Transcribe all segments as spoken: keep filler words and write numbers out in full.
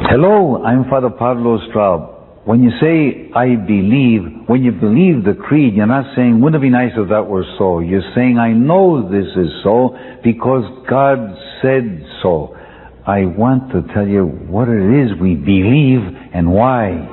Hello, I'm Father Pablo Straub. When you say, I believe, when you believe the creed, you're not saying, wouldn't it be nice if that were so? You're saying, I know this is so because God said so. I want to tell you what it is we believe and why.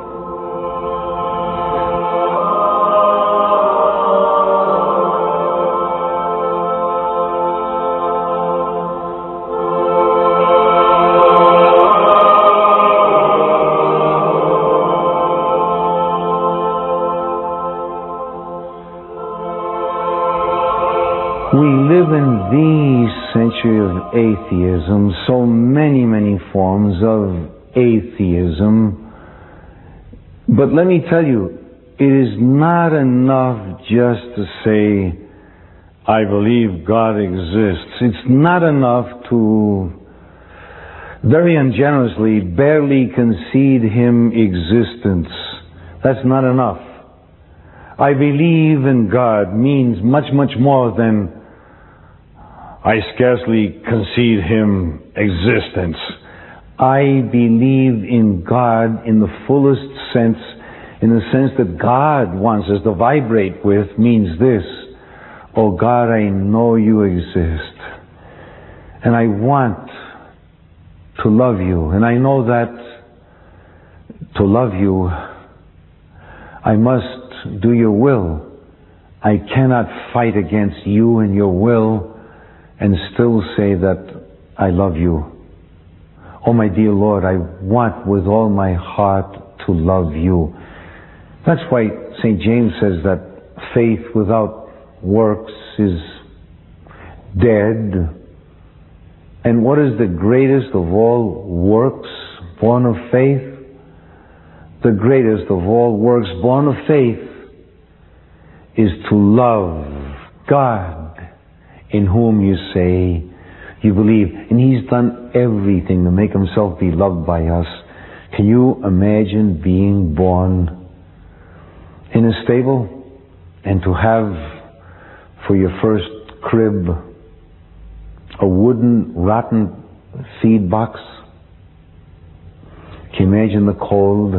We live in the century of atheism, so many, many forms of atheism. But let me tell you, it is not enough just to say, I believe God exists. It's not enough to very ungenerously barely concede Him existence. That's not enough. I believe in God means much, much more than I scarcely concede Him existence. I believe in God in the fullest sense, in the sense that God wants us to vibrate with, means this: oh God, I know you exist. And I want to love you. And I know that to love you, I must do your will. I cannot fight against you and your will and still say that I love you. Oh my dear Lord, I want with all my heart to love you. That's why Saint James says that faith without works is dead. And what is the greatest of all works born of faith? The greatest of all works born of faith is to love God, in whom you say you believe. And He's done everything to make Himself be loved by us. Can you imagine being born in a stable and to have for your first crib a wooden, rotten feed box? Can you imagine the cold?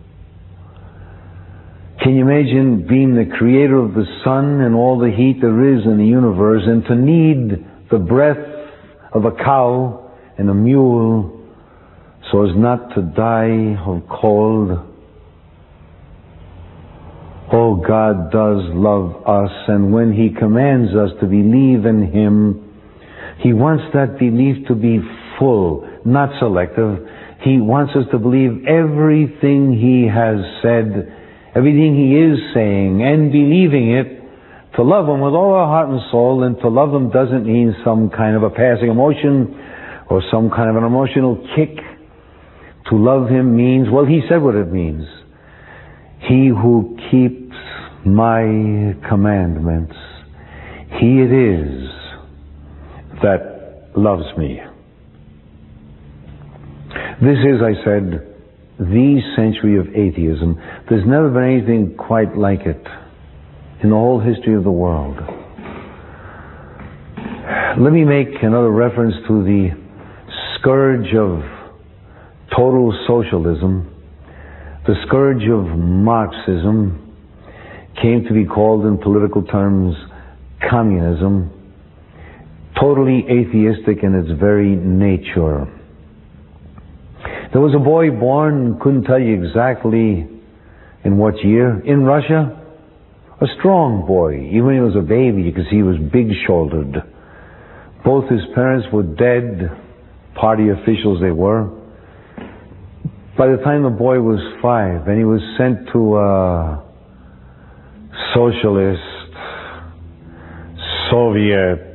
Can you imagine being the creator of the sun and all the heat there is in the universe, and to need the breath of a cow and a mule so as not to die of cold? Oh, God does love us, and when He commands us to believe in Him, He wants that belief to be full, not selective. He wants us to believe everything He has said, everything He is saying, and believing it, to love Him with all our heart and soul. And to love Him doesn't mean some kind of a passing emotion or some kind of an emotional kick. To love Him means, well, He said what it means. He who keeps my commandments, he it is that loves me. This is, I said, the century of atheism. There's never been anything quite like it in the whole history of the world. Let me make another reference to the scourge of total socialism. The scourge of Marxism came to be called in political terms communism, totally atheistic in its very nature. There was a boy born, couldn't tell you exactly in what year, in Russia. A strong boy. Even when he was a baby, you could see he was big-shouldered. Both his parents were dead, party officials they were. By the time the boy was five, and he was sent to a socialist, Soviet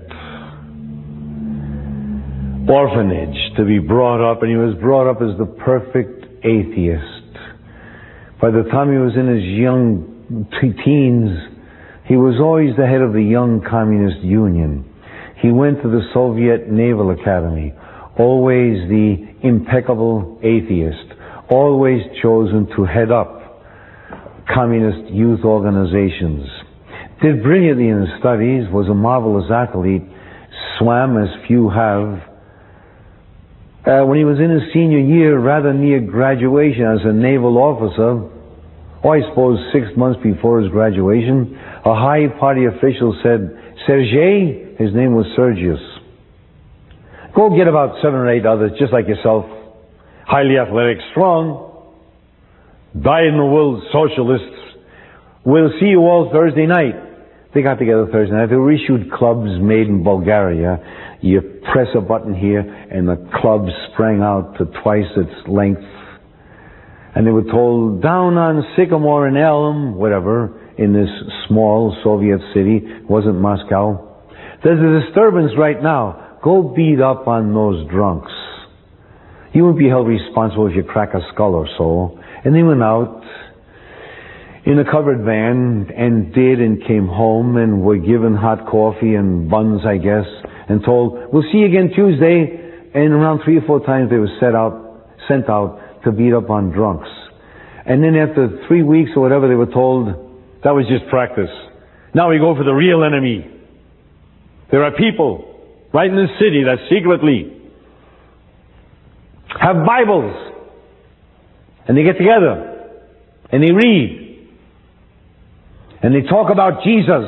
orphanage to be brought up, and he was brought up as the perfect atheist. By the time he was in his young t- teens, he was always the head of the Young Communist Union. He went to the Soviet Naval Academy, always the impeccable atheist, always chosen to head up communist youth organizations. Did brilliantly in his studies, was a marvelous athlete, swam as few have, Uh, when he was in his senior year, rather near graduation as a naval officer, or I suppose six months before his graduation, a high party official said, Sergei, his name was Sergius, go get about seven or eight others just like yourself, highly athletic, strong, dyed-in-the-wool socialists. We'll see you all Thursday night. They got together Thursday night. They were issued clubs made in Bulgaria. You press a button here and the club sprang out to twice its length. And they were told, down on Sycamore and Elm, whatever, in this small Soviet city, it wasn't Moscow, there's a disturbance right now. Go beat up on those drunks. You won't be held responsible if you crack a skull or so. And they went out in a covered van and did and came home and were given hot coffee and buns, I guess, and told, we'll see you again Tuesday. And around three or four times they were set out, sent out to beat up on drunks. And then after three weeks or whatever, they were told, that was just practice. Now we go for the real enemy. There are people right in this city that secretly have Bibles. And they get together. And they read. And they talk about Jesus.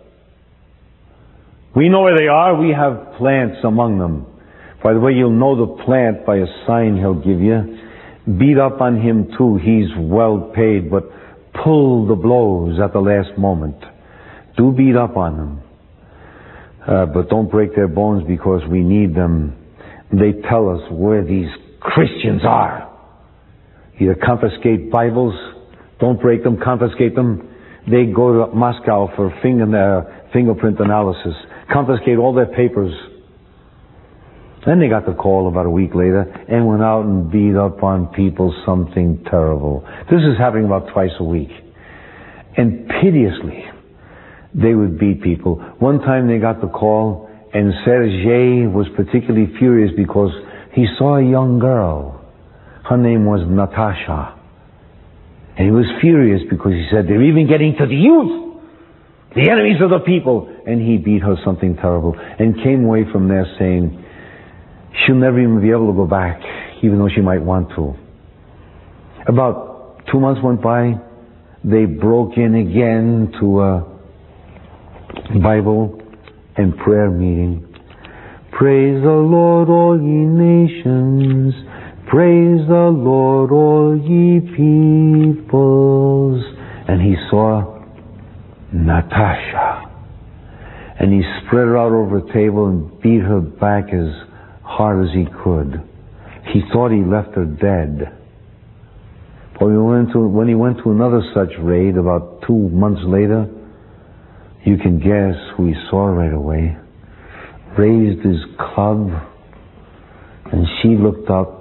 We know where they are. We have plants among them. By the way, you'll know the plant by a sign he'll give you. Beat up on him too. He's well paid, but pull the blows at the last moment. Do beat up on them. Uh, but don't break their bones because we need them. They tell us where these Christians are. Either confiscate Bibles, don't break them, confiscate them. They go to Moscow for finger, uh, fingerprint analysis. Confiscate all their papers. Then they got the call about a week later and went out and beat up on people something terrible. This is happening about twice a week. And piteously, they would beat people. One time they got the call and Sergei was particularly furious because he saw a young girl. Her name was Natasha. And he was furious because he said, they're even getting to the youth, the enemies of the people. And he beat her something terrible and came away from there saying, she'll never even be able to go back, even though she might want to. About two months went by. They broke in again to a Bible and prayer meeting. Praise the Lord, all ye nations. Praise the Lord, all ye peoples. And he saw Natasha. And he spread her out over a table and beat her back as hard as he could. He thought he left her dead. But we went to, when he went to another such raid about two months later, you can guess who he saw right away. Raised his club, and she looked up,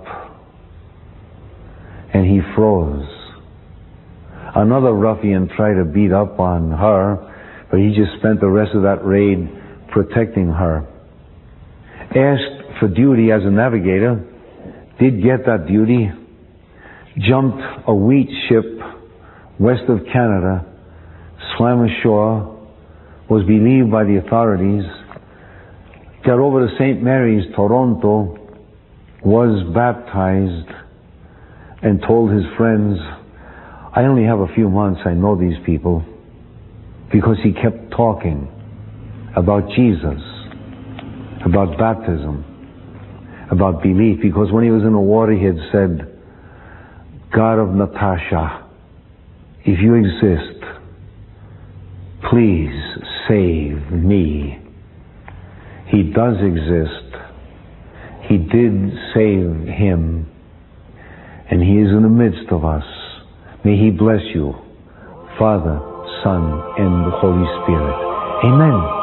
and he froze. Another ruffian tried to beat up on her, but he just spent the rest of that raid protecting her. Asked for duty as a navigator, did get that duty, jumped a wheat ship west of Canada, swam ashore, was believed by the authorities, got over to Saint Mary's, Toronto, was baptized, and told his friends, I only have a few months, I know these people, because he kept talking about Jesus, about baptism, about belief, because when he was in the water he had said, God of Natasha, if you exist, please save me. He does exist. He did save him, and he is in the midst of us. May he bless you, Father, Son, and the Holy Spirit. Amen.